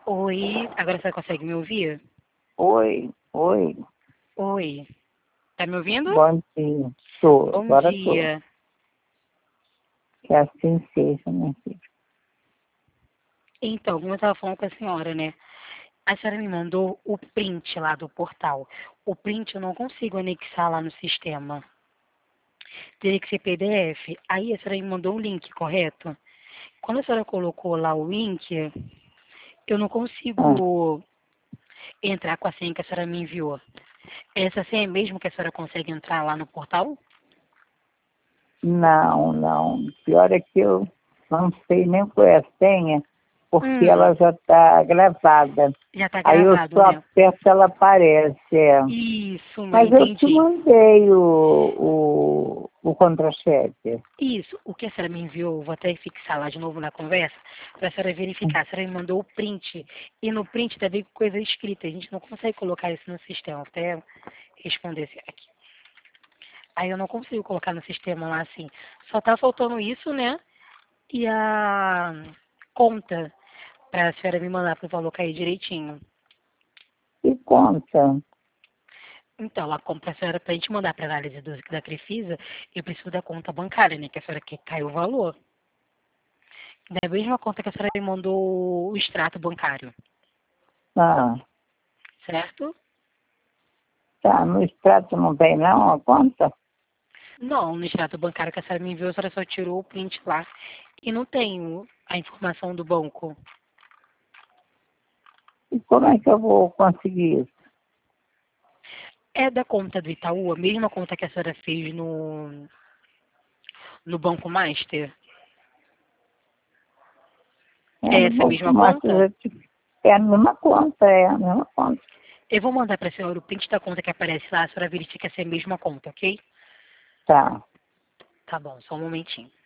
Oi, agora você consegue me ouvir? Oi, oi, Oi, tá me ouvindo? bom dia. Tô, Bom agora tô. dia. Que assim seja, minha filha. Então, como eu estava falando com a senhora, né? A senhora me mandou o print lá do portal. O print eu não consigo anexar lá no sistema. Teria que ser PDF. Aí a senhora me mandou um link, correto? Quando a senhora colocou lá o link, eu não Ah, consigo entrar com a senha que a senhora me enviou. Essa senha é mesmo que a senhora consegue entrar lá no portal? não, não. Pior é que eu não sei nem qual é a senha, porque Hum, ela já está gravada. já tá Aí eu gravado, só né? aperto, ela aparece. É. Isso, mãe, Mas eu te entendi. mandei o contra-cheque. Isso, o que a senhora me enviou, vou até fixar lá de novo na conversa, para a senhora verificar. A senhora me mandou o print, e no print também coisa escrita. A gente não consegue colocar isso no sistema. Vou até responder esse aqui. Aí eu não consigo colocar no sistema lá assim. Só tá faltando isso, né? E a conta, para a senhora me mandar para o valor cair direitinho. E conta. Então, a compra, a senhora, para a gente mandar para análise da Crefisa, eu preciso da conta bancária, né? Que a senhora quer cair o valor. Da mesma conta que a senhora me mandou o extrato bancário, Ah, certo? tá. No extrato não tem não a conta? Não, no extrato bancário que a senhora me enviou, a senhora só tirou o print lá e não tem a informação do banco. E como é que eu vou conseguir isso? É da conta do Itaú, a mesma conta que a senhora fez no Banco Master? É, É no essa Banco mesma Master conta? é a mesma conta, é a mesma conta. Eu vou mandar para a senhora o print da conta que aparece lá, a senhora verifica se é a mesma conta, ok? Tá. Tá bom, só um momentinho.